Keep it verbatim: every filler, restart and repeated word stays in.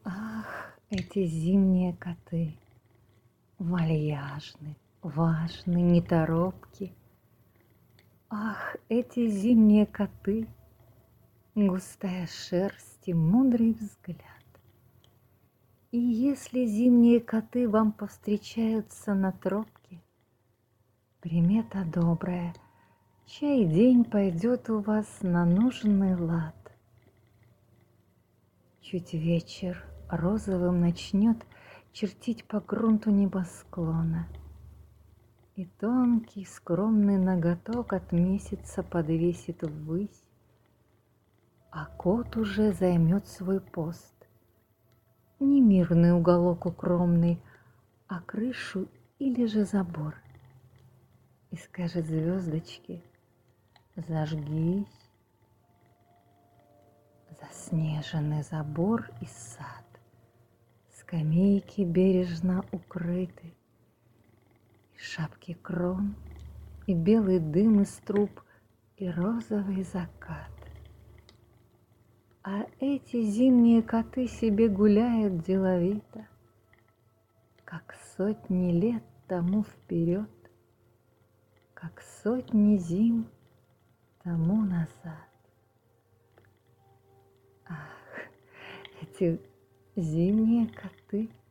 Ах, эти зимние коты, вальяжны, важны, неторопки. Ах, эти зимние коты, густая шерсть и мудрый взгляд. И если зимние коты вам повстречаются на тропке, примета добрая, чай день пойдет у вас на нужный лад. Чуть вечер розовым начнет чертить по грунту небосклона, и тонкий скромный ноготок от месяца подвесит ввысь, а кот уже займет свой пост. Не мирный уголок укромный, а крышу или же забор. И скажет звездочке: зажгись. Заснеженный забор и сад, скамейки бережно укрыты, и шапки крон, и белый дым из труб, и розовый закат. А эти зимние коты себе гуляют деловито, как сотни лет тому вперед, как сотни зим тому назад. Ах, эти зимние коты.